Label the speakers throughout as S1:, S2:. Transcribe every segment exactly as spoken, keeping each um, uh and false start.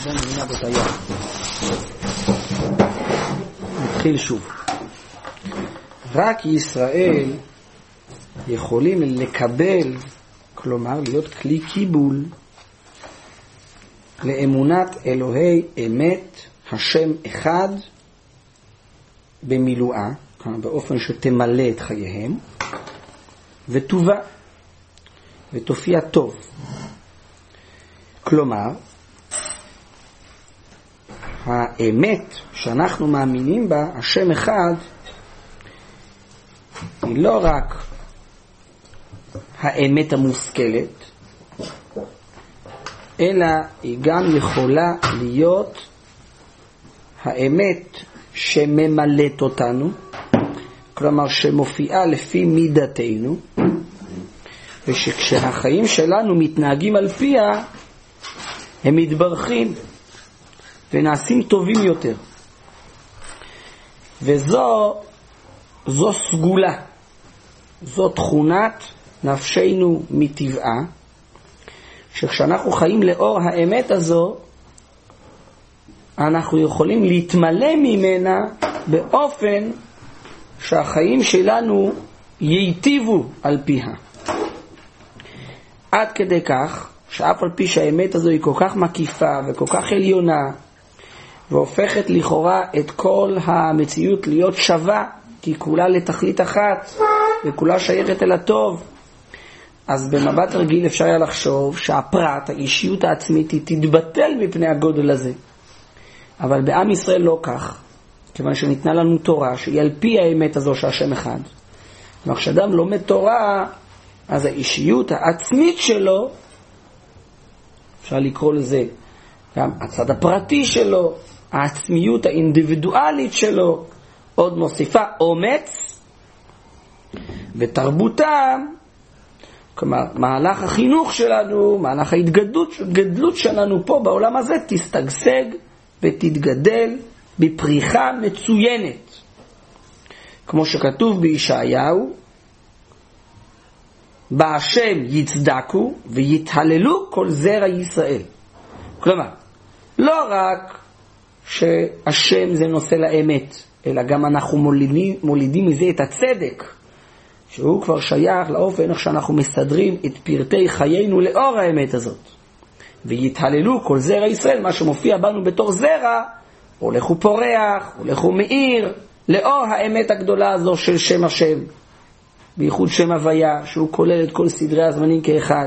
S1: בואו נמנה בתייר. נתחיל שוב. רק ישראל יכולים לקבל, כלומר להיות כלי קיבול לאמונת אלוהי אמת, השם אחד, במילואה, כלומר באופן שתמלא את חייהם, וטובה, ותופיע טוב. כלומר, האמת שאנחנו מאמינים בה, השם אחד, היא לא רק האמת המושכלת, אלא היא גם יכולה להיות האמת שממלאת אותנו, כלומר שמופיעה לפי מידתנו, ושכשהחיים שלנו מתנהגים על פיה, הם מתברכים ונעשים טובים יותר. וזו זו סגולה, זו תכונת נפשנו מטבעה, שכשאנחנו חיים לאור האמת הזו, אנחנו יכולים להתמלא ממנה באופן שהחיים שלנו ייטיבו על פיה. עד כדי כך שאף על פי שהאמת הזו היא כל כך מקיפה וכל כך עליונה, והופכת לכאורה את כל המציאות להיות שווה, כי כולה לתכלית אחת וכולה שייכת אל הטוב, אז במבט רגיל אפשר היה לחשוב שהפרט, האישיות העצמית, היא תתבטל מפני הגודל הזה. אבל בעם ישראל לא כך, כיוון שניתנה לנו תורה שהיא על פי האמת הזו שהשם אחד. כלומר, כשאדם לומד תורה, אז האישיות העצמית שלו, אפשר לקרוא לזה גם הצד הפרטי שלו, העצמיות האינדיבידואלית שלו, עוד מוסיפה אומץ ותרבותם, כלומר מהלך החינוך שלנו, מהלך ההתגדלות גדלות שלנו פה בעולם הזה תסתגשג ותתגדל בפריחה מצוינת, כמו שכתוב בישעיהו, בהשם יצדקו ויתהללו כל זרע ישראל. כלומר, לא רק שהשם זה נושא לאמת, אלא גם אנחנו מולידים, מולידים מזה את הצדק, שהוא כבר שייך לאופן איך שאנחנו מסדרים את פרטי חיינו לאור האמת הזאת. ויתהללו כל זרע ישראל, מה שמופיע בנו בתור זרע, הולך ופורח, הולך ומאיר, לאור האמת הגדולה הזו של שם השם, בייחוד שם הוויה, שהוא כולל את כל סדרי הזמנים כאחד.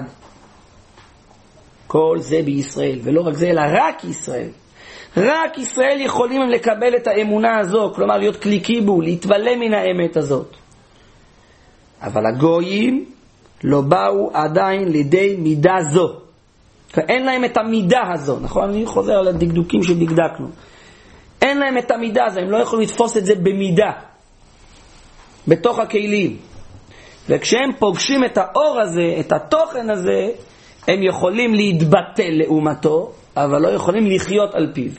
S1: כל זה בישראל, ולא רק זה, אלא רק ישראל. רק ישראל יכולים הם לקבל את האמונה הזו, כלומר להיות כלי קיבול, להתבלע מן האמת הזאת. אבל הגויים לא באו עדיין לידי מידה זו. אין להם את המידה הזו, נכון? אני חוזר על הדקדוקים שדקדקנו. אין להם את המידה הזו, הם לא יכולים לתפוס את זה במידה, בתוך הכלים. וכשהם פוגשים את האור הזה, את התוכן הזה, הם יכולים להתבטל לעומתו, אבל לא יכולים לחיות על פיו.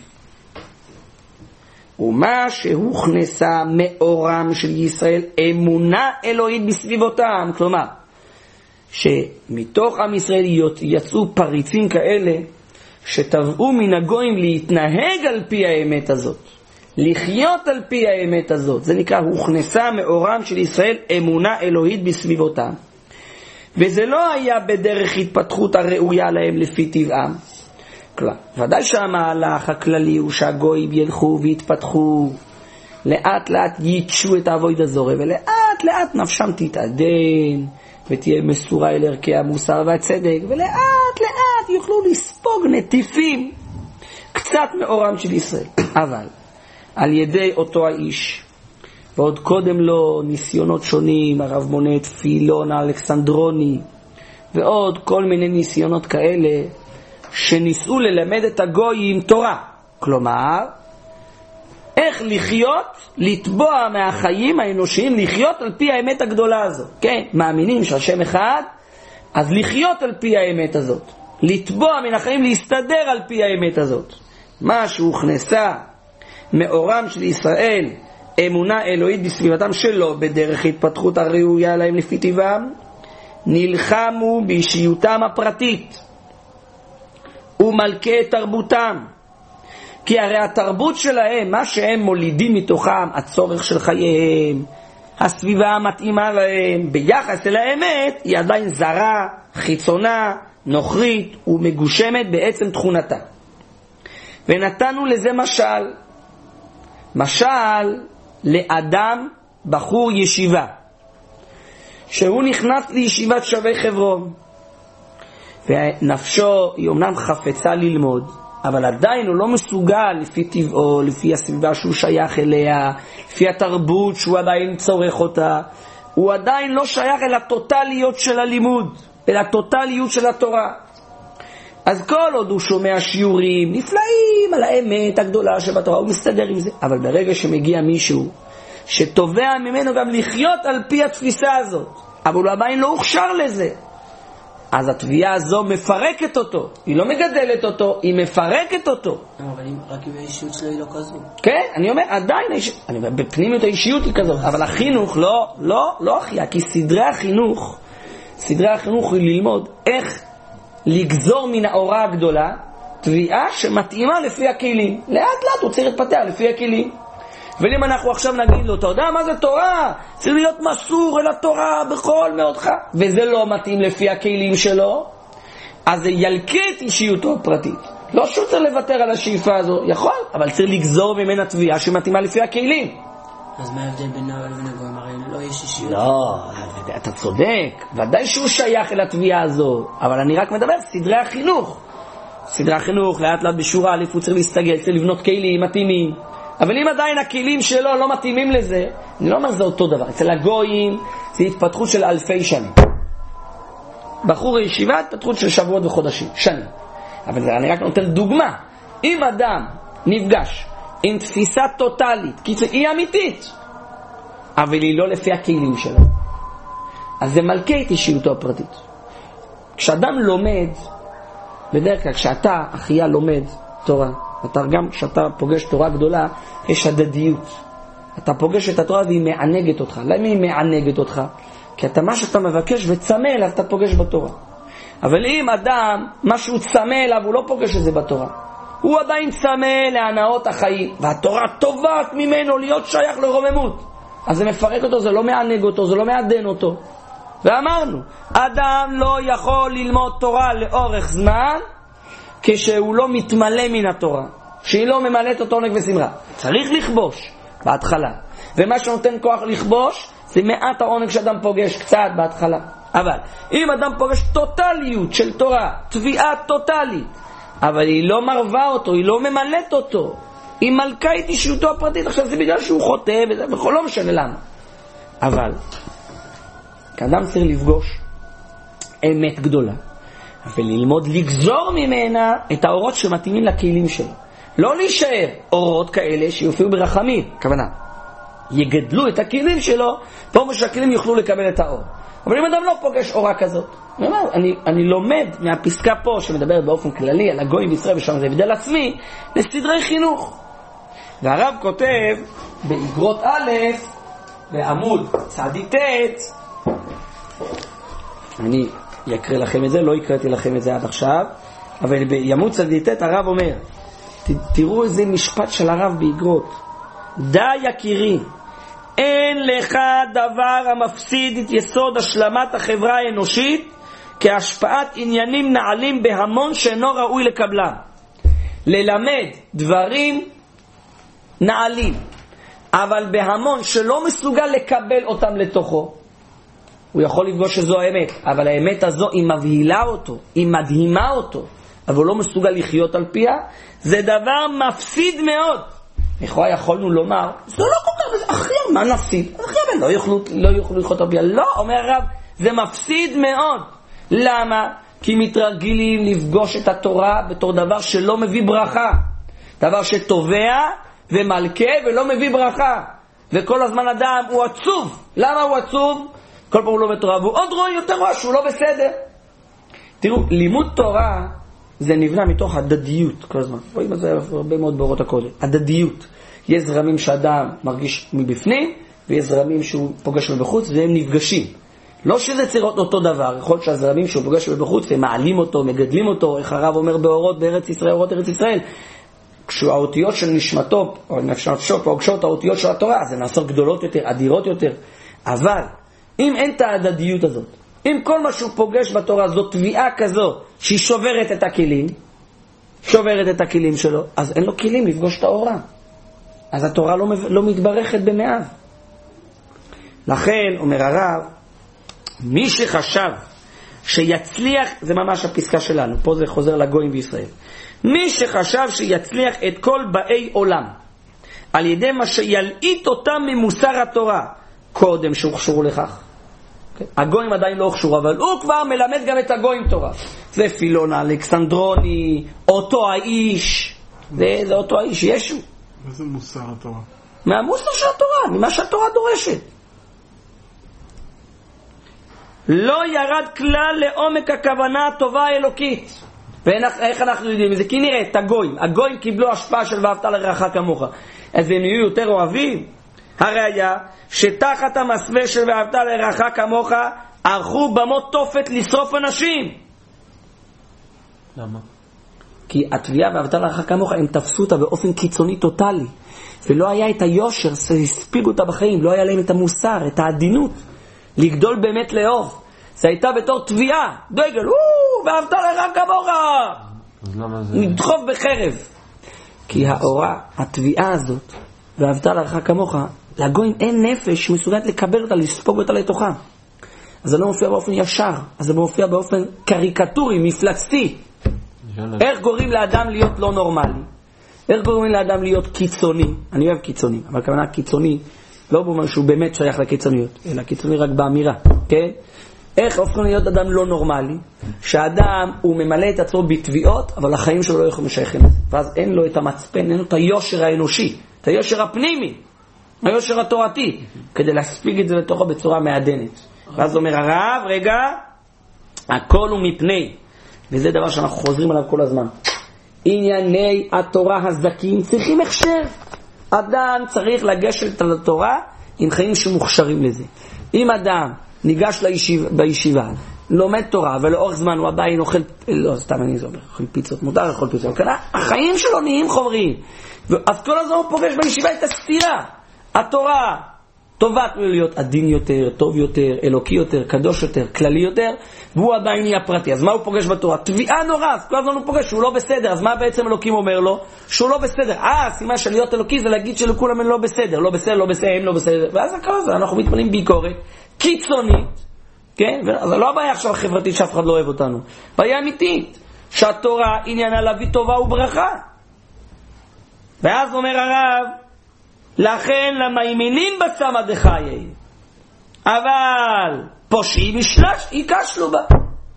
S1: ומה שהוכנסה מאורם של ישראל אמונה אלוהית בסביבותם, כלומר שמתוך עם ישראל יצאו פריצים כאלה שטבעו מן הגויים להתנהג על פי האמת הזאת, לחיות על פי האמת הזאת. זה נקרא הוכנסה מאורם של ישראל אמונה אלוהית בסביבותם, וזה לא היה בדרך התפתחות הראויה להם לפי טבעם. כלומר, ודאי שהמהלך הכללי הוא שהגויים ילכו והתפתחו, לאט לאט ייטשו את העבודה הזרה, ולאט לאט נפשם תתעדן ותהיה מסורה אל ערכי המוסר והצדק, ולאט לאט יוכלו לספוג נטיפים קצת מאורם של ישראל. אבל על ידי אותו האיש, ועוד קודם לו ניסיונות שונים, הרב מונה את פילון האלכסנדרוני, ועוד כל מיני ניסיונות כאלה, שניסו ללמד את הגויים תורה. כלומר, איך לחיות, לתבוע מהחיים האנושיים, לחיות על פי האמת הגדולה הזאת. כן, מאמינים שהשם אחד, אז לחיות על פי האמת הזאת. לתבוע מן החיים, להסתדר על פי האמת הזאת. מה שהוכנסה מאורם של ישראל, אמונה אלוהית בסביבתם שלא בדרך התפתחות הראויה להם לפי טבעם, נלחמו באישיותם הפרטית ומלכי תרבותם כי הרי התרבות שלהם, מה שהם מולידים מתוכם, הצורך של חייהם, הסביבה המתאימה להם, ביחס אל האמת, היא עדיין זרה, חיצונה, נוכרית ומגושמת בעצם תכונתה. ונתנו לזה משל, משל לאדם בחור ישיבה, שהוא נכנס לישיבת שווה חברון, ונפשו היא אומנם חפצה ללמוד, אבל עדיין הוא לא מסוגל לפי טבעו, לפי הסביבה שהוא שייך אליה, לפי התרבות שהוא עדיין צורך אותה, הוא עדיין לא שייך אל הטוטליות של הלימוד, אל הטוטליות של התורה. אז כל עוד הוא שומע שיעורים נפלאים על האמת הגדולה שבתורה, הוא מסתדר עם זה. אבל ברגע שמגיע מישהו שתובע ממנו גם לחיות על פי התפיסה הזאת, אבל הוא עדיין לא הוכשר לזה, אז התביעה הזו מפרקת אותו, היא לא מגדלת אותו, היא מפרקת אותו.
S2: אבל רק אם האישיות שלו היא לא כזו. כן,
S1: אני אומר, עדיין, אני אומר, בפנימיות האישיות היא כזאת, אבל החינוך לא, לא, לא אחיה, כי סדרי החינוך, סדרי החינוך היא ללמוד איך לגזור מן האורה הגדולה, תביעה שמתאימה לפי הכלים. לאט לאט הוא צריך להתפתח לפי הכלים. ואם אנחנו עכשיו נגיד לו, אתה יודע מה זה תורה? צריך להיות מסור אל התורה בכל מאודך, וזה לא מתאים לפי הכלים שלו, אז זה ילקה את אישיותו הפרטית. לא שהוא צריך לוותר על השאיפה הזו, יכול, אבל צריך לגזור ממנה תביעה שמתאימה לפי הכלים.
S2: אז מה ההבדל בין נעל לבין הגויים? הרי לא יש אישיות.
S1: לא, אתה צודק, ודאי שהוא שייך אל התביעה הזו, אבל אני רק מדבר סדרי החינוך. סדרי החינוך, לאט לאט בשורה א' הוא צריך להסתגל, צריך לבנות כלים מתאימים. אבל אם עדיין הכלים שלו לא מתאימים לזה, אני לא אומר זה אותו דבר. אצל הגויים זה התפתחות של אלפי שנים. בחור הישיבה, התפתחות של שבועות וחודשים, שנים. אבל זה, אני רק נותן דוגמה. אם אדם נפגש עם תפיסה טוטלית, כי היא אמיתית, אבל היא לא לפי הכלים שלו, אז זה מלכה את אישיותו הפרטית. כשאדם לומד, בדרך כלל כשאתה, אחיה, לומד תורה, אתה גם כשאתה פוגש תורה גדולה, יש הדדיות. אתה פוגש את התורה והיא מענגת אותך. למה היא מענגת אותך? כי אתה מה שאתה מבקש וצמא אליו, אתה פוגש בתורה. אבל אם אדם, מה שהוא צמא אליו, הוא לא פוגש את זה בתורה. הוא עדיין צמא להנאות החיים, והתורה טובעת ממנו להיות שייך לרוממות. אז זה מפרק אותו, זה לא מענג אותו, זה לא מעדן אותו. ואמרנו, אדם לא יכול ללמוד תורה לאורך זמן, כשהוא לא מתמלא מן התורה, שהיא לא ממלאת אותו עונג ושמחה. צריך לכבוש בהתחלה, ומה שנותן כוח לכבוש זה מעט העונג שאדם פוגש קצת בהתחלה. אבל אם אדם פוגש טוטליות של תורה, תביעה טוטלית, אבל היא לא מרווה אותו, היא לא ממלאת אותו, היא מלכה את אישיותו הפרטית. עכשיו זה בגלל שהוא חוטא וזה, בכל לא משנה למה. אבל כאדם צריך לפגוש אמת גדולה וללמוד לגזור ממנה את האורות שמתאימים לכלים שלו. לא להישאר אורות כאלה שיופיעו ברחמים, כוונה יגדלו את הכלים שלו, פה שהכלים יוכלו לקבל את האור. אבל אם אדם לא פוגש אורה כזאת, אני, אומר, אני, אני לומד מהפסקה פה שמדברת באופן כללי על הגויים בישראל, ושם זה הבדל עצמי, לסדרי חינוך. והרב כותב באגרות א' בעמוד צדיק ט', אני יקרא לכם את זה, לא יקראתי לכם את זה עד עכשיו, אבל בעמוד צדיק ט' הרב אומר, ת, תראו איזה משפט של הרב באגרות, די יקירי, אין לך דבר המפסיד את יסוד השלמת החברה האנושית כהשפעת עניינים נעלים בהמון שאינו ראוי לקבלם. ללמד דברים נעלים, אבל בהמון שלא מסוגל לקבל אותם לתוכו, הוא יכול לפגוש שזו האמת, אבל האמת הזו היא מבהילה אותו, היא מדהימה אותו, אבל הוא לא מסוגל לחיות על פיה, זה דבר מפסיד מאוד. לכאורה יכולנו לומר, זה לא כל כך, אחי, מה נפסיד? אחי, לא יוכלו, לא יוכלו לחיות על פיה. לא, אומר הרב, זה מפסיד מאוד. למה? כי מתרגילים לפגוש את התורה בתור דבר שלא מביא ברכה. דבר שטובע ומלכה ולא מביא ברכה. וכל הזמן אדם הוא עצוב. למה הוא עצוב? כל פעם הוא לא בתורה, והוא עוד רואה יותר רואה שהוא לא בסדר. תראו, לימוד תורה זה נבנה מתוך הדדיות כל הזמן. רואים את זה הרבה מאוד באורות הקודש. הדדיות. יש זרמים שאדם מרגיש מבפנים, ויש זרמים שהוא פוגש מבחוץ, והם נפגשים. לא שזה צריך להיות אותו דבר. יכול להיות שהזרמים שהוא פוגש מבחוץ, הם מעלים אותו, מגדלים אותו, איך הרב אומר באורות בארץ ישראל, אורות ארץ ישראל. כשהאותיות של נשמתו, או נפשו, פוגשות האותיות של התורה, זה נעשות גדולות יותר, אדירות יותר. אבל, אם אין את ההדדיות הזאת, אם כל מה שהוא פוגש בתורה זו תביעה כזו, שהיא שוברת את הכלים, שוברת את הכלים שלו, אז אין לו כלים לפגוש את האורה. אז התורה לא, לא מתברכת במאיו. לכן, אומר הרב, מי שחשב שיצליח, זה ממש הפסקה שלנו, פה זה חוזר לגויים בישראל, מי שחשב שיצליח את כל באי עולם, על ידי מה שילעיט אותם ממוסר התורה, קודם שהוכשרו לכך. Okay. הגויים עדיין לא הוכשרו, אבל הוא כבר מלמד גם את הגויים תורה. זה פילון אלכסנדרוני, אותו האיש, זה, זה אותו האיש, ישו.
S3: מה זה מוסר התורה?
S1: מהמוסר של התורה, ממה שהתורה דורשת. לא ירד כלל לעומק הכוונה הטובה האלוקית. ואיך אנחנו יודעים את זה? כי נראה את הגויים. הגויים קיבלו השפעה של ואהבת לרעך כמוך. אז הם יהיו יותר אוהבים. הראיה שתחת המסווה של ואהבת לרעך כמוך ערכו במות תופת לשרוף אנשים.
S2: למה?
S1: כי התביעה ואהבת לרעך כמוך הם תפסו אותה באופן קיצוני טוטלי. ולא היה את היושר שהספיגו אותה בחיים. לא היה להם את המוסר, את העדינות. לגדול באמת לאהוב. זה הייתה בתור תביעה, דגל, וואו, ואהבת לרעך כמוך.
S2: אז למה זה?
S1: נדחוף בחרב. כי האורה, התביעה הזאת, ואהבת לרעך כמוך, לגויים אין נפש מסוגלת לקבל אותה, לספוג אותה לתוכה. אז זה לא מופיע באופן ישר, אז זה מופיע באופן קריקטורי, מפלצתי. איך גורמים לאדם להיות לא נורמלי? איך גורמים לאדם להיות קיצוני? אני אוהב קיצוני, אבל כמובן קיצוני, לא במה שהוא באמת שייך לקיצוניות, אלא קיצוני רק באמירה, כן? איך הופכים להיות אדם לא נורמלי? שהאדם הוא ממלא את עצמו בתביעות, אבל החיים שלו לא יכולים לשייכים. ואז אין לו את המצפן, אין לו את היושר האנושי, את היושר הפנימי, היושר התורתי, כדי להספיג את זה לתוכו בצורה מעדנת. ואז אומר הרב, רגע, הכל הוא מפני, וזה דבר שאנחנו חוזרים עליו כל הזמן. ענייני התורה הזכים צריכים הכשר. אדם צריך לגשת על התורה עם חיים שמוכשרים לזה. אם אדם ניגש לישיבה, בישיבה, לומד תורה, ולאורך זמן הוא עדיין אוכל, לא, סתם אני זוכר, אוכל פיצות, מותר אוכל פיצות, כנה, החיים שלו נהיים חומריים. אז כל הזמן הוא פוגש בישיבה את הסתירה. התורה טובת לו להיות עדין יותר, טוב יותר, אלוקי יותר, קדוש יותר, כללי יותר, והוא עדיין נהיה פרטי. אז מה הוא פוגש בתורה? תביעה נורא, אז כל הזמן הוא פוגש שהוא לא בסדר. אז מה בעצם אלוקים אומר לו? שהוא לא בסדר. אה, סימן של להיות אלוקי זה להגיד שלכולם הם לא בסדר, לא בסדר, לא בסדר, הם לא בסדר. ואז הכל זה, אנחנו מתמלאים ביקורת קיצונית, כן? אז לא הבעיה עכשיו חברתית שאף אחד לא אוהב אותנו. בעיה אמיתית, שהתורה עניינה להביא טובה וברכה. ואז אומר הרב, לכן למאמינים בצמא דחיי, אבל פושעים ישלש, יקשלו בה.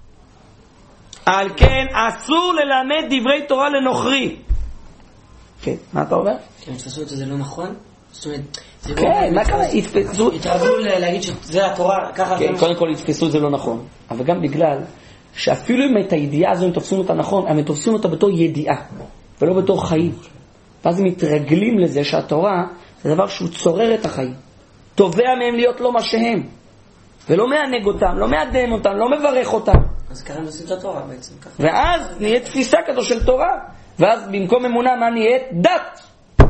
S1: על כן אסור ללמד דברי תורה לנוכרי. כן, מה אתה אומר?
S2: כן, תפסו את זה לא נכון? זאת אומרת,
S1: כן, מה קרה? יתפסו...
S2: התרגלו להגיד שזה התורה, ככה...
S1: כן, קודם כל יתפסו את זה לא נכון. אבל גם בגלל שאפילו אם את הידיעה הזו הם תופסים אותה נכון, הם תופסים אותה בתור ידיעה, ולא בתור חיים. ואז הם מתרגלים לזה שהתורה זה דבר שהוא צורר את החיים. תובע מהם להיות לא מה שהם. ולא מענג אותם, לא מעדן אותם, לא מברך אותם.
S2: אז ככה הם עושים את התורה בעצם.
S1: ואז נהיית תפיסה כזו של תורה. ואז במקום אמונה מה נהיית? דת.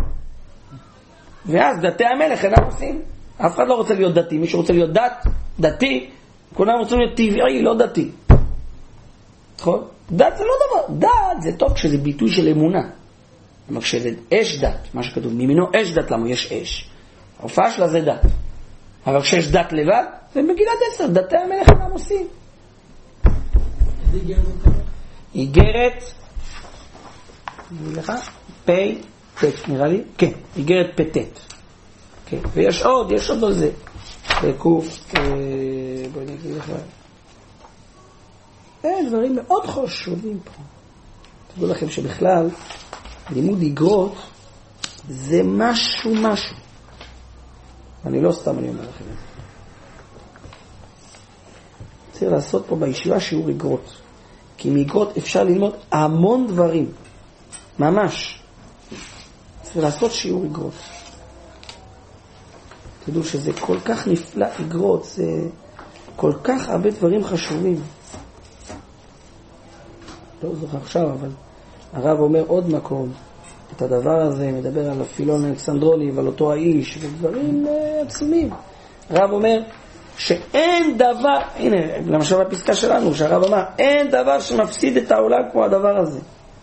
S1: ואז דתי המלך אינם עושים. אף אחד לא רוצה להיות דתי. מי שרוצה להיות דת, דתי, כולם רוצים להיות טבעי, לא דתי. נכון? דת זה לא דבר. דת זה טוב כשזה ביטוי של אמונה. אבל כשזה אש דת, מה שכתוב, מימינו אש דת, למה יש אש? ההופעה שלה זה דת. אבל כשיש דת לבד, זה מגילת עשר, דתי המלך אינם עושים. איגרת, פי, טט, נראה לי? כן, איגרת פטט. כן, ויש עוד, יש עוד על זה. בקוף, בואי נגיד לך. אין, דברים מאוד חשובים פה. תדעו לכם שבכלל, לימוד איגרות זה משהו משהו. אני לא סתם אני אומר לכם את זה. צריך לעשות פה בישיבה שיעור איגרות. כי מאיגרות אפשר ללמוד המון דברים. ממש. צריך לעשות שיעור איגרות. תדעו שזה כל כך נפלא איגרות. זה כל כך הרבה דברים חשובים. לא זוכר עכשיו, אבל הרב אומר עוד מקום. את הדבר הזה, מדבר על הפילון האלכסנדרוני ועל אותו האיש, ודברים עצומים. הרב אומר שאין דבר, הנה, למשל בפסקה שלנו, שהרב אמר, אין דבר שמפסיד את העולם כמו הדבר הזה.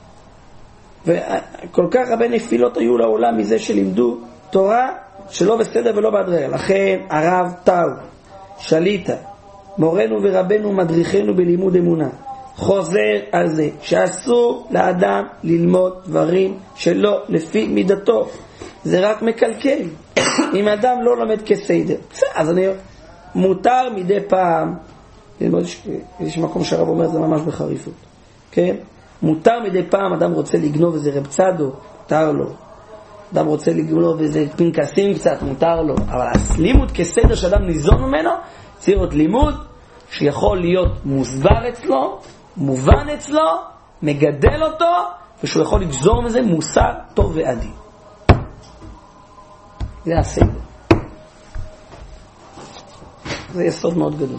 S1: וכל כך הרבה נפילות היו לעולם מזה שלימדו תורה שלא בסדר ולא בהדרגה. לכן הרב טאו, שליטה, מורנו ורבנו מדריכנו בלימוד אמונה, חוזר על זה שאסור לאדם ללמוד דברים שלא לפי מידתו. זה רק מקלקל. אם אדם לא לומד כסדר, אז אני מותר מדי פעם ללמוד, יש מקום שהרב אומר זה ממש בחריפות, כן? מותר מדי פעם, אדם רוצה לגנוב איזה רב צדו, מותר לו. אדם רוצה לגנוב איזה פנקסים קצת, מותר לו. אבל הלימוד כסדר שאדם ניזון ממנו, צריך להיות לימוד שיכול להיות מוסבר אצלו, מובן אצלו, מגדל אותו, ושהוא יכול לגזור מזה מוסר טוב ועדין. זה הסדר. זה יסוד מאוד גדול.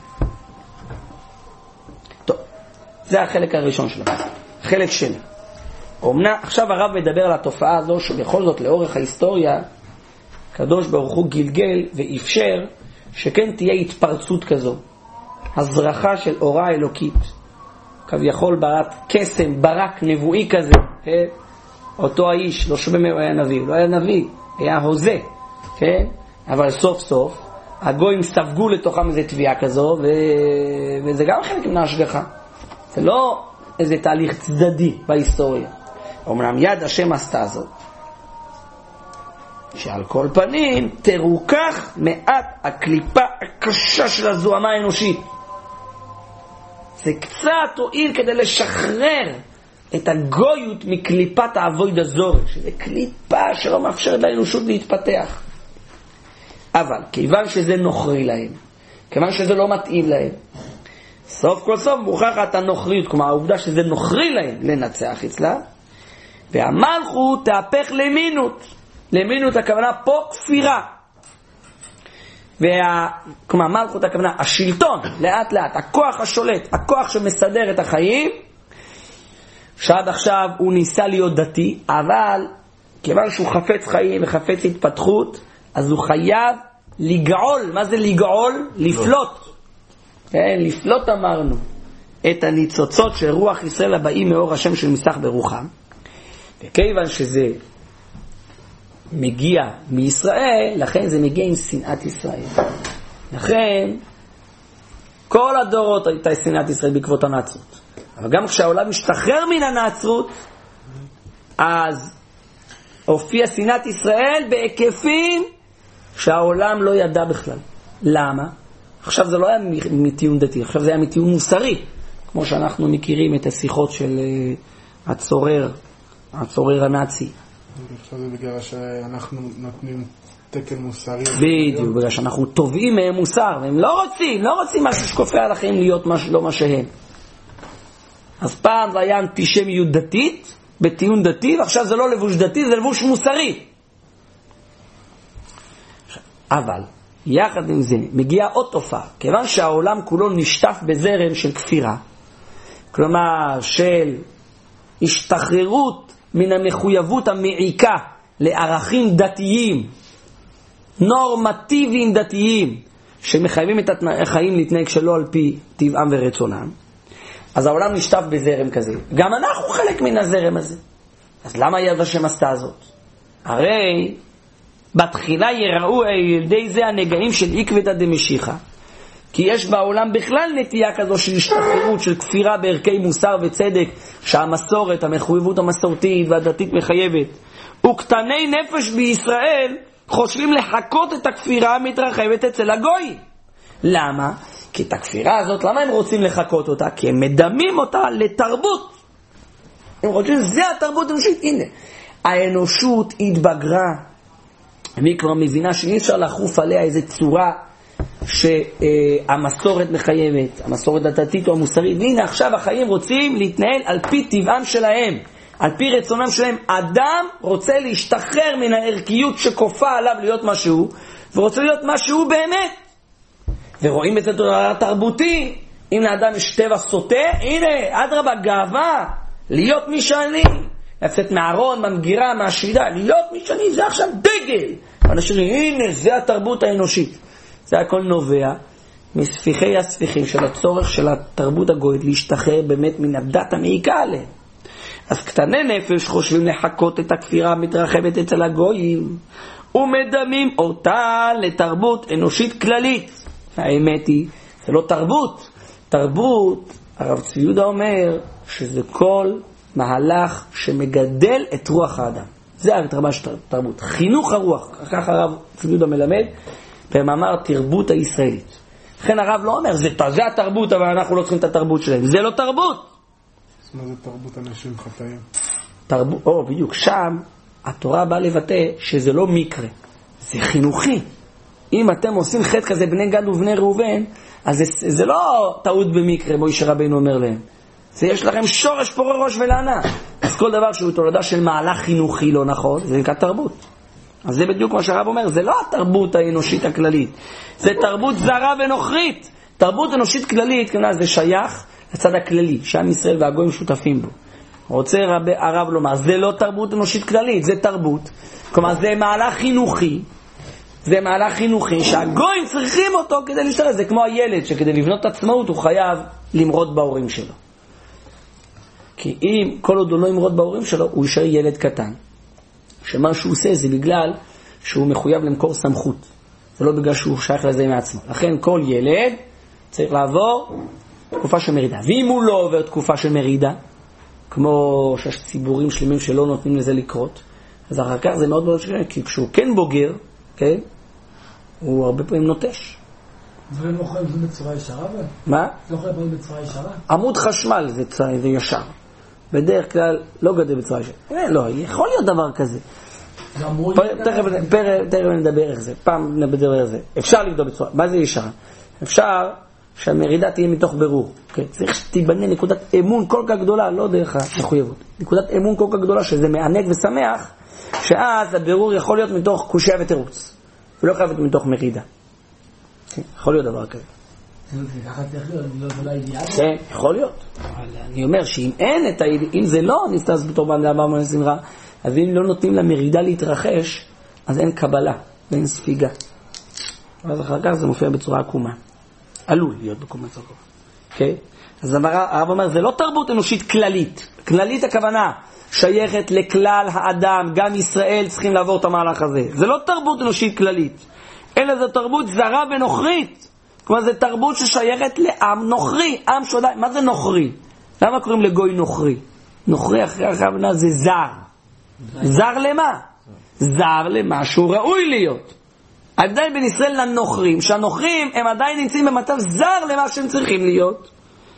S1: טוב, זה החלק הראשון שלנו. חלק שני. אומנה, עכשיו הרב מדבר על התופעה הזו, שבכל זאת לאורך ההיסטוריה, הקדוש ברוך הוא גלגל ואפשר שכן תהיה התפרצות כזו. הזרחה של אורה אלוקית. כביכול ברת קסם, ברק נבואי כזה. אותו האיש, לא שומע הוא היה נביא, הוא לא היה נביא, היה הוזה. כן? אבל סוף סוף, הגויים ספגו לתוכם איזו תביעה כזו, ו... וזה גם חלק מההשגחה. זה לא איזה תהליך צדדי בהיסטוריה. אומנם יד השם עשתה זאת. שעל כל פנים תרוכח מעט הקליפה הקשה של הזוהמה האנושית. זה קצת הועיל כדי לשחרר את הגויות מקליפת העבוד הזורק, שזה קליפה שלא מאפשרת לאנושות להתפתח. אבל כיוון שזה נוכרי להם, כיוון שזה לא מתאים להם, סוף כל סוף מוכחת הנוכריות, כלומר העובדה שזה נוכרי להם לנצח אצלה, והמלכות תהפך למינות. למינות הכוונה פה כפירה. וה... כלומר מלכות הכוונה השלטון, לאט לאט, הכוח השולט, הכוח שמסדר את החיים, שעד עכשיו הוא ניסה להיות דתי, אבל כיוון שהוא חפץ חיים וחפץ התפתחות, אז הוא חייב לגעול. מה זה לגעול? לפלוט. כן, לפלוט אמרנו את הניצוצות של רוח ישראל הבאים מאור השם של מסך ברוחם. וכיוון שזה מגיע מישראל, לכן זה מגיע עם שנאת ישראל. לכן כל הדורות הייתה שנאת ישראל בעקבות הנצרות. אבל גם כשהעולם משתחרר מן הנצרות, אז הופיע שנאת ישראל בהיקפים שהעולם לא ידע בכלל. למה? עכשיו זה לא היה מטיעון דתי, עכשיו זה היה מטיעון מוסרי, כמו שאנחנו מכירים את השיחות של הצורר, הצורר הנאצי.
S3: עכשיו זה בגלל שאנחנו נותנים תקן מוסרי.
S1: בדיוק, בגלל שאנחנו טובים מהם מוסר, והם לא רוצים, לא רוצים משהו שכופה על החיים להיות משהו, לא מה שהם. אז פעם זה היה אנטישמיות דתית, בטיעון דתי, ועכשיו זה לא לבוש דתי, זה לבוש מוסרי. אבל יחד עם זה מגיעה עוד תופעה, כיוון שהעולם כולו נשטף בזרם של כפירה, כלומר של השתחררות מן המחויבות המעיקה לערכים דתיים, נורמטיביים דתיים, שמחייבים את החיים להתנהג שלא על פי טבעם ורצונם, אז העולם נשטף בזרם כזה. גם אנחנו חלק מן הזרם הזה. אז למה יד השם עשתה זאת? הרי בתחילה יראו ילדי זה הנגעים של עקבתא דמשיחא, כי יש בעולם בכלל נטייה כזו של השתחררות, של כפירה בערכי מוסר וצדק, שהמסורת, המחויבות המסורתית והדתית מחייבת. וקטני נפש בישראל חושבים לחכות את הכפירה המתרחבת אצל הגוי. למה? כי את הכפירה הזאת, למה הם רוצים לחכות אותה? כי הם מדמים אותה לתרבות. הם חושבים, זה התרבות האנושית. הנה, האנושות התבגרה, והיא כבר מבינה שאי אפשר לחוף עליה איזו צורה שהמסורת מחייבת, המסורת הדתית או המוסרית. והנה עכשיו החיים רוצים להתנהל על פי טבעם שלהם, על פי רצונם שלהם. אדם רוצה להשתחרר מן הערכיות שכופה עליו להיות משהו, ורוצה להיות משהו באמת. ורואים את זה תרבותי. אם לאדם יש טבע סוטה, הנה, אדרבה, גאווה, להיות מי שאני, לצאת מהארון, מהמגירה, מהשלידה, להיות מי שאני, זה עכשיו דגל. אנשים, הנה, זה התרבות האנושית. זה הכל נובע מספיחי הספיחים של הצורך של התרבות הגויית להשתחרר באמת מן הדת המעיקה עליהם. אז קטני נפש חושבים לחכות את הכפירה המתרחבת אצל הגויים, ומדמים אותה לתרבות אנושית כללית. האמת היא, זה לא תרבות. תרבות, הרב צבי יהודה אומר, שזה כל מהלך שמגדל את רוח האדם. זה הרמה של תרבות. חינוך הרוח. כך הרב צבי יהודה מלמד במאמר תרבות הישראלית. לכן הרב לא אומר, זה, זה התרבות, אבל אנחנו לא צריכים את התרבות שלהם. זה לא תרבות.
S3: מה זה תרבות אנשים חטאים?
S1: תרבות, או, בדיוק, שם התורה באה לבטא שזה לא מקרה, זה חינוכי. אם אתם עושים חטא כזה בני גד ובני ראובן, אז זה, זה לא טעות במקרה, מוישה רבינו אומר להם. זה יש לכם שורש פורה ראש ולענה. אז כל דבר שהוא תולדה של מהלך חינוכי לא נכון, זה נקרא תרבות. אז זה בדיוק מה שהרב אומר, זה לא התרבות האנושית הכללית, זה תרבות זרה ונוכרית. תרבות אנושית כללית, כמובן, זה שייך לצד הכללי, שעם ישראל והגויים שותפים בו. רוצה רב, הרב לומר, זה לא תרבות אנושית כללית, זה תרבות. כלומר, זה מהלך חינוכי, זה מהלך חינוכי שהגויים צריכים אותו כדי להשתלט. זה כמו הילד שכדי לבנות עצמאות הוא חייב למרוד בהורים שלו. כי אם כל עוד הוא לא ימרוד בהורים שלו, הוא יישאר ילד קטן. שמה שהוא עושה זה בגלל שהוא מחויב למקור סמכות. זה לא בגלל שהוא שייך לזה מעצמו. לכן כל ילד צריך לעבור תקופה של מרידה. ואם הוא לא עובר תקופה של מרידה, כמו שיש ציבורים שלמים שלא נותנים לזה לקרות, אז אחר כך זה מאוד מאוד שקרה, כי כשהוא כן בוגר, כן, הוא הרבה פעמים נוטש.
S4: דברים לא יכולים לבוא בצורה ישרה?
S1: מה?
S4: לא יכולים לבוא בצורה ישרה?
S1: עמוד חשמל זה, זה ישר. בדרך כלל לא גדל בצורה ישרה. לא, יכול להיות דבר כזה. תכף נדבר איך זה. פעם נדבר איך זה. אפשר לבדוק בצורה. מה זה ישרה? אפשר שהמרידה תהיה מתוך ברור. צריך שתיבנה נקודת אמון כל כך גדולה, לא דרך המחויבות. נקודת אמון כל כך גדולה שזה מענק ושמח, שאז הבירור יכול להיות מתוך קושיה ותירוץ. ולא חייב להיות מתוך מרידה. יכול להיות דבר כזה.
S4: ככה צריך להיות, זה לא אידיאל?
S1: כן, יכול להיות. אבל אני אומר שאם אין את האידיאל, אם זה לא נסתס בתור בעל דבר מנסים רע, אז אם לא נותנים למרידה להתרחש, אז אין קבלה ואין ספיגה. אז אחר כך זה מופיע בצורה עקומה. עלול להיות בקומה צורה. אוקיי? אז הרב אומר, זה לא תרבות אנושית כללית. כללית הכוונה שייכת לכלל האדם, גם ישראל צריכים לעבור את המהלך הזה. זה לא תרבות אנושית כללית, אלא זו תרבות זרה ונוכרית. כלומר, זו תרבות ששייכת לעם נוכרי, עם שודאי. מה זה נוכרי? למה קוראים לגוי נוכרי? נוכרי אחרי הכוונה זה זר. זר למה? זר למה שהוא ראוי להיות. ההבדל בין ישראל לנוכרים, שהנוכרים הם עדיין נמצאים במצב זר למה שהם צריכים להיות.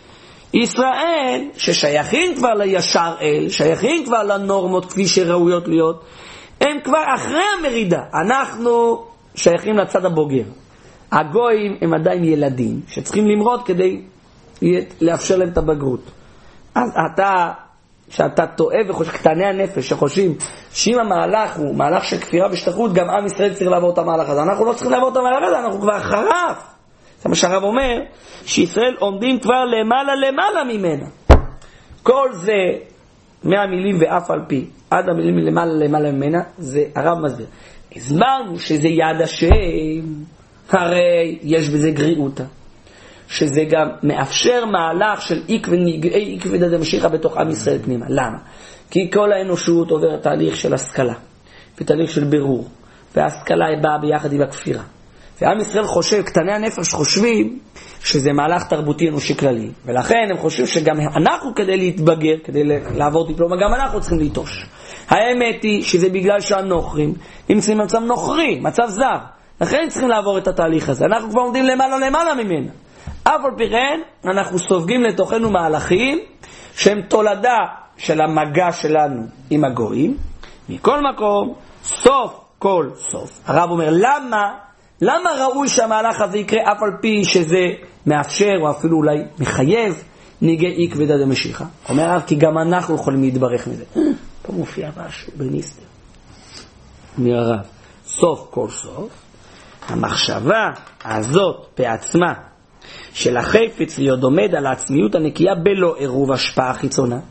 S1: ישראל, ששייכים כבר לישר אל, שייכים כבר לנורמות כפי שראויות להיות, הם כבר אחרי המרידה. אנחנו שייכים לצד הבוגר. הגויים הם עדיין ילדים שצריכים למרוד כדי לאפשר להם את הבגרות. אז אתה, שאתה טועה וחושב, קטני הנפש שחושבים שאם המהלך הוא מהלך של כפירה ושתחרות, גם עם ישראל צריך לעבור את המהלך הזה. אנחנו לא צריכים לעבור את המהלך הזה, אנחנו כבר אחריו. זה מה שהרב אומר, שישראל עומדים כבר למעלה למעלה ממנה. כל זה מהמילים ואף על פי עד המילים למעלה למעלה ממנה, זה הרב מסביר. הסברנו שזה יד השם, הרי יש בזה גריעותה, שזה גם מאפשר מהלך של עיק ונגעי עיק ודמשיכה בתוך עם ישראל פנימה. למה? כי כל האנושות עוברת תהליך של השכלה ותהליך של בירור, וההשכלה היא באה ביחד עם הכפירה, ועם ישראל חושב, קטני הנפש חושבים שזה מהלך תרבותי אנושי כללי, ולכן הם חושבים שגם אנחנו כדי להתבגר, כדי לעבור דיפלומה, גם אנחנו צריכים להתוש. האמת היא שזה בגלל שהנוכרים נמצאים במצב נוכרי, מצב זר, לכן צריכים לעבור את התהליך הזה. אנחנו כבר עומדים למעלה למעלה ממנה. אף על פי כן אנחנו סופגים לתוכנו מהלכים שהם תולדה של המגע שלנו עם הגויים. מכל מקום, סוף כל סוף הרב אומר, למה למה ראוי שהמהלך הזה יקרה אף על פי שזה מאפשר או אפילו אולי מחייב ניגי עיק ודד המשיכה? אומר הרב, כי גם אנחנו יכולים להתברך מזה. פה מופיע משהו בניסטר. אומר הרב, סוף כל סוף המחשבה הזאת בעצמה של החפץ להיות עומד על העצמיות הנקייה בלא עירוב השפעה חיצונה.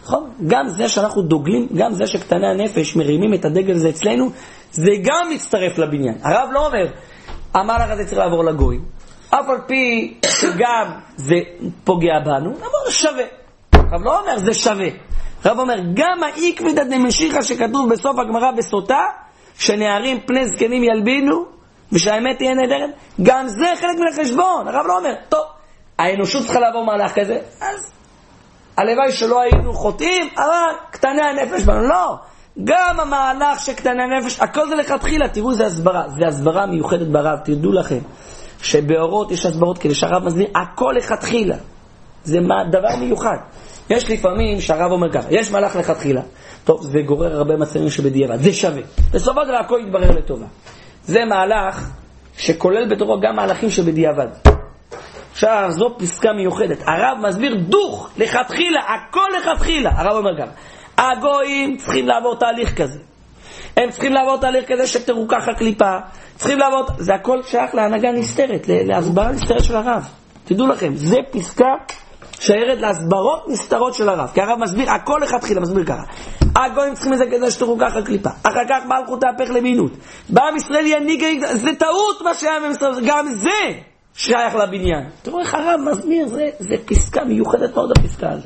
S1: נכון? גם זה שאנחנו דוגלים, גם זה שקטני הנפש מרימים את הדגל הזה אצלנו, זה גם מצטרף לבניין. הרב לא אומר, המהלך הזה צריך לעבור לגויים, אף על פי שגם זה פוגע בנו, אמר שווה. הרב לא אומר זה שווה. הרב אומר, גם העקבתא דמשיחא שכתוב בסוף הגמרא בסוטה, שנערים פני זקנים ילבינו, ושהאמת תהיה נהדרת, גם זה חלק מן החשבון. הרב לא אומר, טוב, האנושות צריכה לעבור מהלך כזה, אז הלוואי שלא היינו חוטאים, אבל קטני הנפש בנו, לא. גם המהלך שקטני הנפש, הכל זה לכתחילה, תראו, זה הסברה, זה הסברה מיוחדת ברב, תדעו לכם, שבאורות יש הסברות כאלה, שהרב מסביר, הכל לכתחילה. זה דבר מיוחד. יש לפעמים שהרב אומר ככה, יש מהלך לכתחילה, טוב, זה גורר הרבה מצבים שבדיעבד, זה שווה. בסופו של דבר הכל יתברר לטובה. זה מהלך שכולל בתוכו גם מהלכים שבדיעבד. עכשיו, זו פסקה מיוחדת. הרב מסביר דוך, לכתחילה, הכל לכתחילה. הרב אומר גם, הגויים צריכים לעבור תהליך כזה. הם צריכים לעבור תהליך כזה שתרוקח הקליפה. צריכים לעבור, זה הכל שייך להנהגה נסתרת, להסברה נסתרת של הרב. תדעו לכם, זה פסקה שיירת להסברות נסתרות של הרב. כי הרב מסביר, הכל לכתחילה, מסביר ככה. הגויים צריכים לזה כזה שתרוקח הקליפה. אחר כך מלכות תהפך למינות. בעם ישראל ינהיג, זה טעות מה שהיה במסתר, גם זה שייך לבניין. תראו איך הרב מסביר, זה, זה פסקה מיוחדת מאוד הפסקה הזאת.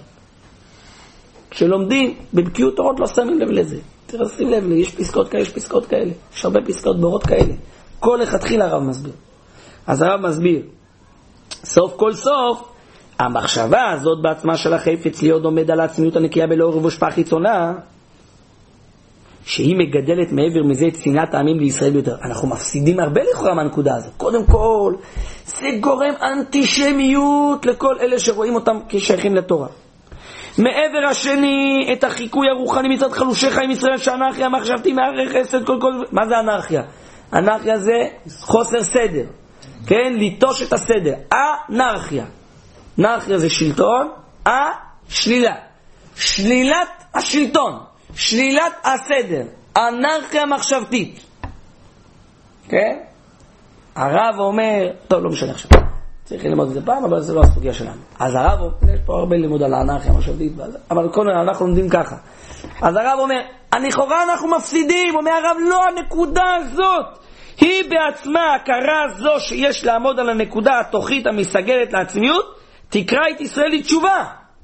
S1: כשלומדים בבקיאות תורות לא שמים לב לזה. תראו, שים לב, יש פסקאות כאלה, יש פסקאות כאלה. יש הרבה פסקאות באורות כאלה. כל לכתחילה הרב מסביר. אז הרב מסביר, סוף כל סוף, המחשבה הזאת בעצמה של החפץ להיות עומד על העצמיות הנקייה בלא עורב ושפעה חיצונה, שהיא מגדלת מעבר מזה את שנאת העמים לישראל ביותר. אנחנו מפסידים הרבה לכאורה מהנקודה הזאת. קודם כל, זה גורם אנטישמיות לכל אלה שרואים אותם כשייכים לתורה. מעבר השני, את החיקוי הרוחני מצד חלושיך עם ישראל, שאנרכיה מחשבתי מערך חסד כל כל... מה זה אנרכיה? אנרכיה זה חוסר סדר. כן? ליטוש את הסדר. אנרכיה. אנרכיה זה שלטון, א-שלילה. שלילת השלטון. שלילת הסדר. אנרכיה מחשבתית. כן? הרב אומר, טוב, לא משנה עכשיו. צריך ללמוד את זה פעם, אבל זה לא הסוגיה שלנו. אז הרב אומר, יש פה הרבה לימוד על האנרכיה המחשבתית, אבל כל מיני אנחנו לומדים ככה. אז הרב אומר, לכאורה אנחנו מפסידים, אומר הרב, לא, הנקודה הזאת, היא בעצמה, הכרה זו שיש לעמוד על הנקודה התוכית המסגלת לעצמיות, תקרא את ישראל לתשובה.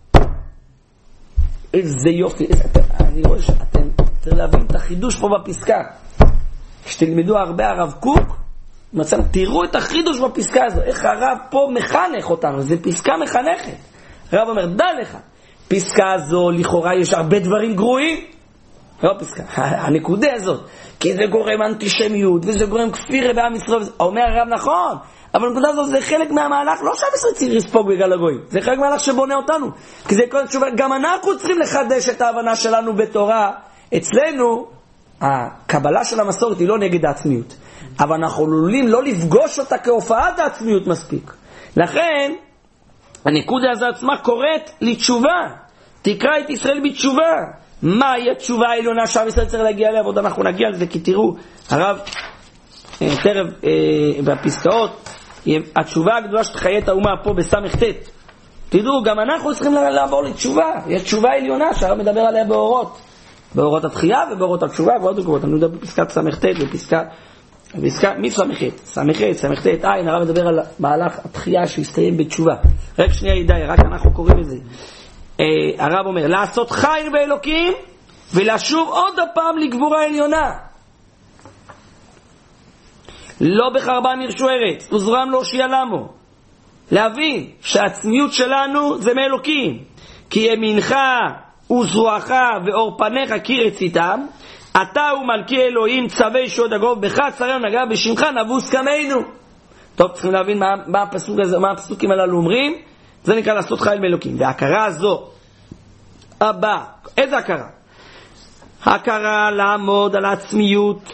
S1: איזה יופי, אני רואה שאתם צריך להבין את החידוש פה בפסקה. כשתלמדו הרבה הרב קוק, מצאנו, תראו את החידוש בפסקה הזו, איך הרב פה מחנך אותנו, זה פסקה מחנכת. הרב אומר, דע לך, פסקה הזו, לכאורה יש הרבה דברים גרועים, לא פסקה, הנקודה הזאת, כי זה גורם אנטישמיות, וזה גורם כפירה בעם ישראל, אומר הרב נכון, אבל הנקודה הזו זה חלק מהמהלך, לא שעם ישראל צריך לספוג בגלל הגויים, זה חלק מהמהלך שבונה אותנו, כי זה כל תשובה, גם אנחנו צריכים לחדש את ההבנה שלנו בתורה, אצלנו, הקבלה של המסורת היא לא נגד העצמיות, אבל אנחנו עלולים לא לפגוש אותה כהופעת העצמיות מספיק. לכן, הנקודה הזו עצמה קוראת לתשובה. תקרא את ישראל בתשובה. מהי התשובה העליונה שעם ישראל צריך להגיע אליה? ועוד אנחנו נגיע לזה, כי תראו, הרב, תרב, בפסקאות, התשובה הגדולה שתחיה את האומה פה בסמך תת. תדעו, גם אנחנו צריכים לעבור לתשובה. יש תשובה עליונה שהרב מדבר עליה באורות. באורות התחייה ובאורות התשובה ועוד מקומות. אני מדבר בפסקת סמך תת, בפסקה... בפסקה, מי סמכת? סמכת, סמכת עין, הרב מדבר על מהלך התחייה שהסתיים בתשובה. רק שנייה ידעי, רק אנחנו קוראים את זה. אה, הרב אומר, לעשות חיל באלוקים, ולשוב עוד הפעם לגבורה עליונה. לא בחרבם ירשו ארץ, וזרם לא שיע למו. להבין שהעצמיות שלנו זה מאלוקים. כי ימינך וזרועך ואור פניך כי רציתם, אתה ומלכי אלוהים צווי שוד הגוב בך צרם נגע בשמך נבוס כמנו. טוב, צריכים להבין מה, מה הפסוק הזה, מה הפסוקים הללו אומרים. זה נקרא לעשות חיל מאלוקים. וההכרה הזו הבא, איזה הכרה? הכרה לעמוד על העצמיות,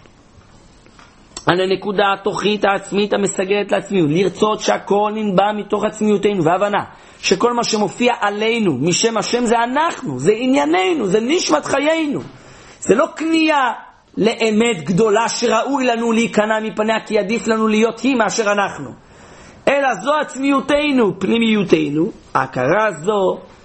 S1: על הנקודה התוכית העצמית המסגלת לעצמיות, לרצות שהכל ננבע מתוך עצמיותנו, והבנה שכל מה שמופיע עלינו משם השם זה אנחנו, זה ענייננו, זה נשמת חיינו. זה לא קנייה לאמת גדולה שראוי לנו להיכנע מפניה, כי עדיף לנו להיות היא מאשר אנחנו. אלא זו עצמיותנו, פנימיותנו. ההכרה הזו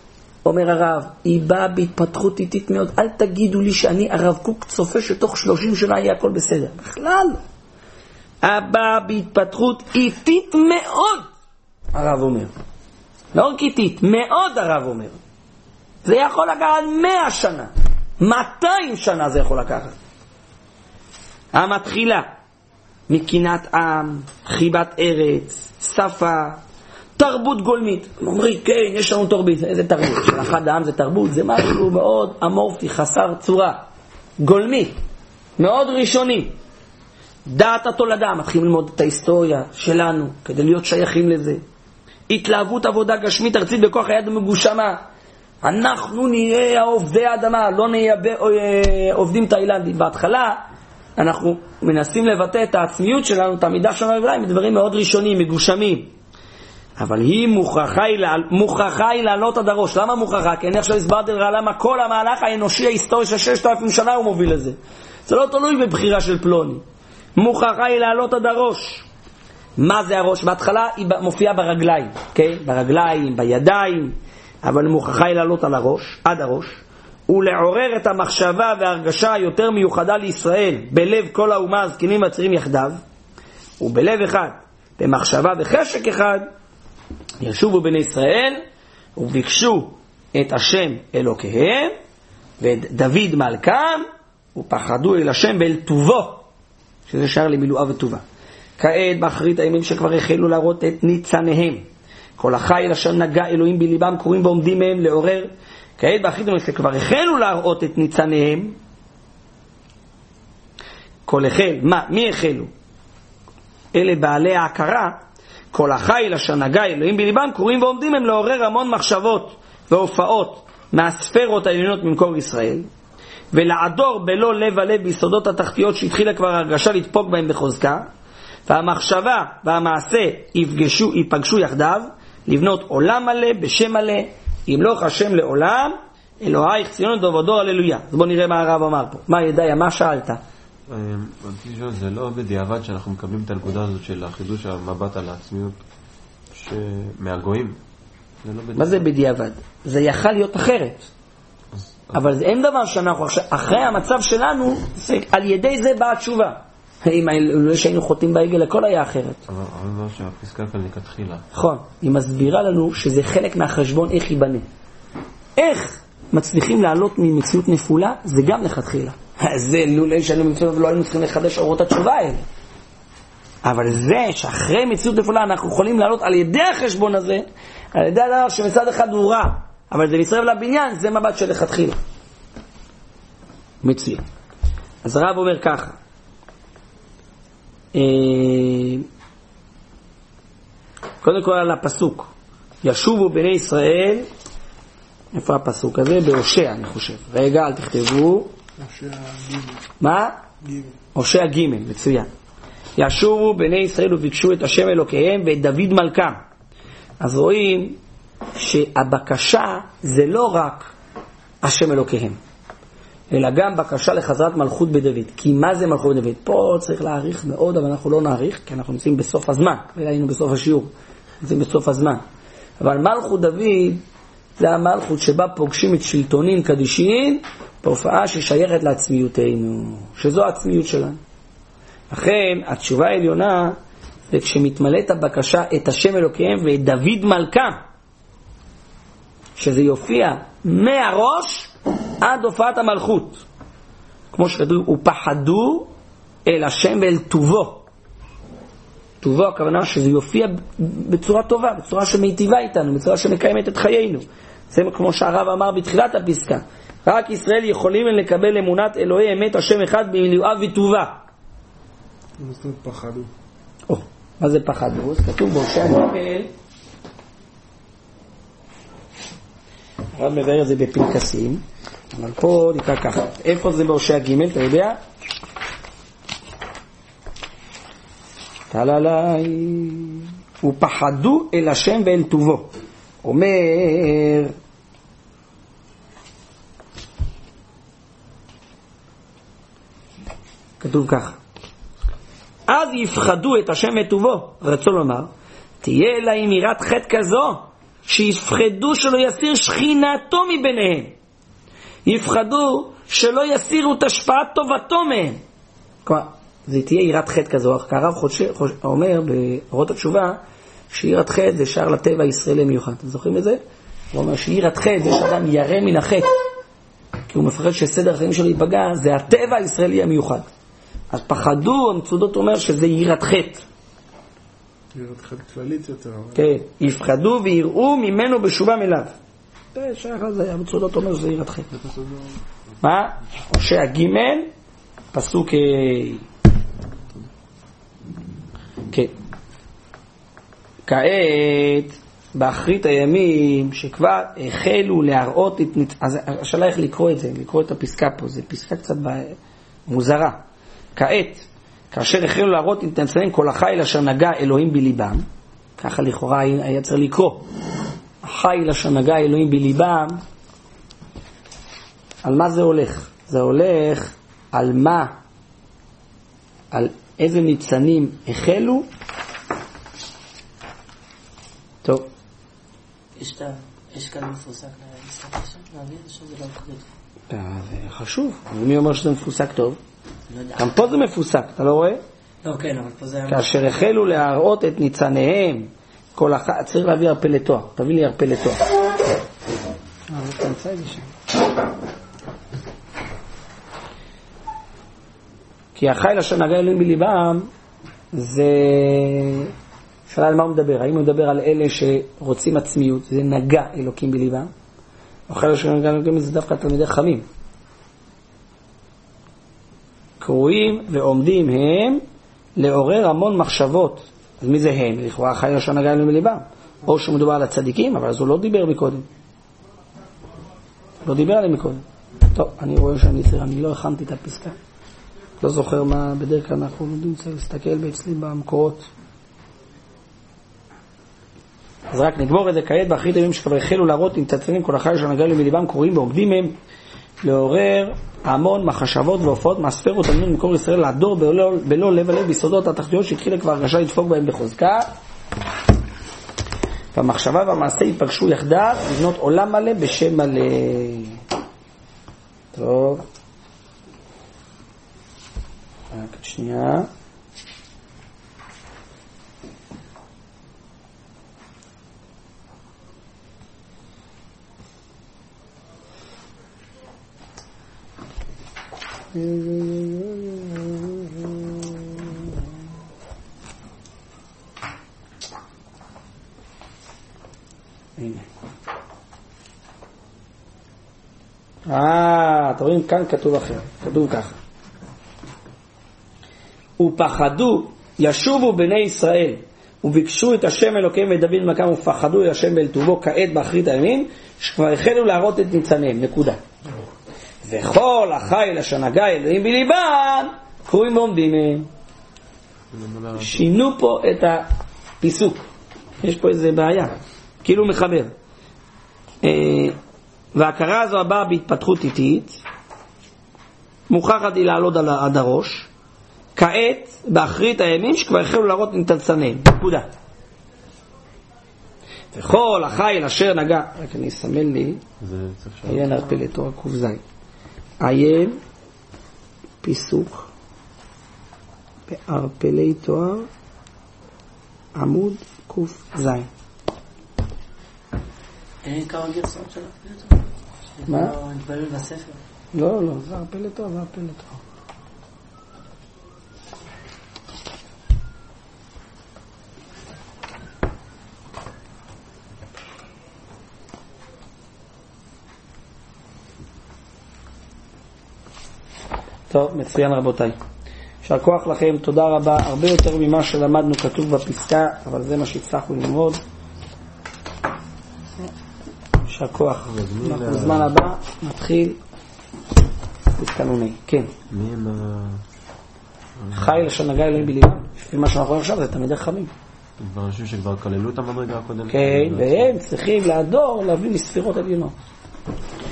S1: אומר הרב, היא באה בהתפתחות איטית מאוד. אל תגידו לי שאני הרב קוק צופה שתוך שלושים שנה יהיה הכל בסדר. בכלל. הבאה בהתפתחות איטית מאוד, הרב אומר. לא רק איטית, מאוד הרב אומר. זה יכול לקחת מאה שנה. מאתיים שנה זה יכול לקחת. המתחילה מקינת עם, חיבת ארץ, שפה, תרבות גולמית. אומרים, כן, יש לנו תרבות. איזה תרבות? של אחד העם זה תרבות. זה משהו מאוד אמורפי, חסר צורה. גולמי. מאוד ראשוני. דעת התולדה. מתחילים ללמוד את ההיסטוריה שלנו, כדי להיות שייכים לזה. התלהבות עבודה גשמית ארצית בכוח היד המגושמה. אנחנו נהיה עובדי האדמה, לא נהיה עובדים תאילנדים. בהתחלה אנחנו מנסים לבטא את העצמיות שלנו, את המידה שלנו עם דברים מאוד ראשונים, מגושמים. אבל היא מוכרחה היא, מוכרחה היא לעלות עד הראש. למה מוכרחה? כי אני עכשיו הסברתי לך למה כל המהלך האנושי ההיסטורי של ששת אלפים שנה הוא מוביל לזה. זה לא תלוי בבחירה של פלוני. מוכרחה היא לעלות עד הראש. מה זה הראש? בהתחלה היא מופיעה ברגליים, okay? ברגליים, בידיים, אבל מוכרחה היא לעלות על הראש, עד הראש, ולעורר את המחשבה וההרגשה היותר מיוחדה לישראל בלב כל האומה הזקנים והצעירים יחדיו, ובלב אחד, במחשבה וחשק אחד, ישובו בני ישראל וביקשו את השם אלוקיהם ואת דוד מלכם ופחדו אל השם ואל טובו, שזה שער למילואה וטובה. כעת באחרית הימים שכבר החלו להראות את ניצניהם, כל החיל אשר נגע אלוהים בליבם קוראים ועומדים מהם לעורר. כעת באחרית הימים שכבר החלו להראות את ניצניהם, כל החל, מה? מי החלו? אלה בעלי ההכרה. כל החיל אשר נגע אלוהים בליבם קוראים ועומדים הם לעורר המון מחשבות והופעות מהספרות העליונות ממקור ישראל, ולעדור בלא לב הלב ביסודות התחתיות שהתחילה כבר הרגשה לדפוק בהם בחוזקה, והמחשבה והמעשה יפגשו, יפגשו יחדיו לבנות עולם מלא בשם מלא, ימלוך השם לעולם, אלוהיך ציון דור ודור הללויה. אז בוא נראה מה הרב אמר פה. מה ידעיה, מה שאלת?
S5: רציתי לשאול, זה לא בדיעבד שאנחנו מקבלים את הנקודה הזאת של החידוש המבט על העצמיות מהגויים?
S1: מה זה בדיעבד? זה יכל להיות אחרת. אבל אין דבר שאנחנו אחרי המצב שלנו, על ידי זה באה תשובה. אם לא שהיינו חוטאים בעגל, הכל היה אחרת.
S5: אבל אומר שהפסקה כאן לכתחילה.
S1: נכון, היא מסבירה לנו שזה חלק מהחשבון איך ייבנה. איך מצליחים לעלות ממציאות נפולה, זה גם לכתחילה. זה לא שהיינו מציאות ולא היינו צריכים לחדש אורות התשובה האלה. אבל זה שאחרי מציאות נפולה אנחנו יכולים לעלות על ידי החשבון הזה, על ידי הדבר שמצד אחד הוא רע, אבל זה נשרב לבניין, זה מבט של לכתחילה. מצוין. אז הרב אומר ככה, קודם כל על הפסוק, ישובו בני ישראל, איפה הפסוק הזה? בהושע אני חושב. רגע, אל תכתבו.
S3: הושע ג'.
S1: מה?
S3: ג'.
S1: הושע ג', מצוין. ישובו בני ישראל וביקשו את השם אלוקיהם ואת דוד מלכם. אז רואים שהבקשה זה לא רק השם אלוקיהם, אלא גם בקשה לחזרת מלכות בדוד. כי מה זה מלכות בדוד? פה צריך להעריך מאוד, אבל אנחנו לא נעריך, כי אנחנו נמצאים בסוף הזמן. היינו בסוף השיעור, נמצאים בסוף הזמן. אבל מלכות דוד זה המלכות שבה פוגשים את שלטונים קדישיים, בהופעה ששייכת לעצמיותנו, שזו העצמיות שלנו. לכן התשובה העליונה זה כשמתמלאת הבקשה את השם אלוקיהם ואת דוד מלכם, שזה יופיע מהראש עד הופעת המלכות, כמו שכתוב, ופחדו אל השם ואל טובו. טובו הכוונה שזה יופיע בצורה טובה, בצורה שמיטיבה איתנו, בצורה שמקיימת את חיינו. זה כמו שהרב אמר בתחילת הפסקה, רק ישראל יכולים לקבל אמונת אלוהי אמת השם אחד במילואה וטובה.
S3: מה זאת אומרת פחדו?
S1: או, מה זה פחדו? אז כתוב בהושע ג', הרב מבאר את זה בפנקסים, אבל פה נקרא ככה. איפה זה בהושע ג', אתה יודע? תללי, ופחדו אל השם ואל טובו. אומר, כתוב ככה, אז יפחדו את השם ואת טובו. רצו לומר, תהיה להם יראת חטא כזו, שיפחדו שלא יסיר שכינתו מביניהם. יפחדו שלא יסירו את השפעת טובתו מהם. כלומר, זה תהיה יראת חטא כזו. הרב אומר באורות התשובה, שיראת חטא זה שער לטבע הישראלי מיוחד. אתם זוכרים את זה? הוא אומר שיראת חטא זה שאדם ירא מן החטא. כי הוא מפחד שסדר החיים שלו ייפגע, זה הטבע הישראלי המיוחד. אז פחדו, המצודות אומר שזה יראת חטא.
S3: יראת חטא כללית יותר.
S1: כן, יפחדו ויראו ממנו בשובם אליו. זה שייך לזה, המצודות אומר שזה יראת חטא. מה? הושע ג' פסוק כן. כעת באחרית הימים שכבר החלו להראות את נת... אז השאלה איך לקרוא את זה, לקרוא את הפסקה פה, זה פסקה קצת מוזרה. כעת, כאשר החלו להראות את נצרים כל החיל אשר נגע אלוהים בליבם, ככה לכאורה היה צריך לקרוא, החיל אשר נגע אלוהים בליבם, על מה זה הולך? זה הולך על מה, על איזה ניצנים החלו. טוב.
S2: יש כאן מפוסק להסתכל שם, להבין שזה לא קודם.
S1: זה חשוב, מי אומר שזה מפוסק טוב? גם פה זה מפוסק, אתה לא רואה?
S2: לא, כן, אבל פה זה...
S1: כאשר החלו להראות את ניצניהם, כל אחד, צריך להביא הרפה לתואר, תביא לי הרפה לתואר. אה, לא תמצא את זה שם. כי החיל אשר נגע אלוהים בליבם, זה... שאלה על מה הוא מדבר, האם הוא מדבר על אלה שרוצים עצמיות, זה נגע אלוקים בליבם, או החיל אשר נגע אלוהים זה דווקא תלמידי חכמים. קרואים ועומדים הם לעורר המון מחשבות. אז מי זה הם? לכאורה החיל אשר נגע אלוהים בליבם. או שמדובר על הצדיקים, אבל אז הוא לא דיבר מקודם. לא דיבר עליהם מקודם. טוב, אני רואה שאני אני לא הכנתי את הפסקה. לא זוכר מה בדרך כלל אנחנו יודעים, צריך להסתכל בעצלי במקורות. אז רק נגמור את זה כעת באחרית הימים שכבר החלו להראות עם תצנים כל החיל אשר נגע אלוהים בליבם, קרואים ועומדים הם לעורר המון מחשבות והופעות מהספרות עלינו ממקור ישראל לעדור בלא, בלא לב הלב ביסודות התחתיות שהתחילה כבר הרגשה לדפוק בהם בחוזקה, והמחשבה והמעשה ייפגשו יחדיו לבנות עולם מלא בשם מלא. טוב, רק שנייה. הנה. אה, אתם רואים כאן כתוב אחר, כתוב ככה. ופחדו ישובו בני ישראל וביקשו את השם אלוקיהם ואת דוד מלכם ופחדו אל השם באל טובו כעת באחרית הימים שכבר החלו להראות את ניצניהם. נקודה. וכל החיל אשר נגע אלוהים בליבם קרואים ועומדים מהם. שינו פה את הפיסוק, יש פה איזה בעיה, כאילו מחבר. וההכרה הזו הבאה בהתפתחות איטית מוכרחת היא לעלות עד הראש כעת באחרית הימים שכבר החלו להראות ניצניהם. נקודה. וכל החיל אשר נגע, רק אני אסמל לי, עיין הרפה לתואר ק"ז, עיין פיסוק בהרפלי תואר עמוד ק"ז.
S2: אין כמה גרסאות של הרפה לתואר?
S1: מה?
S2: נתבלל בספר?
S1: לא, לא, זה הרפה לתואר, זה הרפה לתואר. טוב, מצוין רבותיי. יישר כוח לכם, תודה רבה, הרבה יותר ממה שלמדנו כתוב בפסקה, אבל זה מה שהצלחנו ללמוד. יישר כוח. אנחנו בזמן הבא נתחיל בתקנוני. כן.
S5: מי עם ה...
S1: חיל אשר נגע אלוהים בליבם. לפי מה שאנחנו רואים עכשיו זה תלמידי חכמים.
S5: כבר אנשים שכבר כללו את המדרגה הקודמת.
S1: כן, והם צריכים לעדור להביא מספירות עליונות.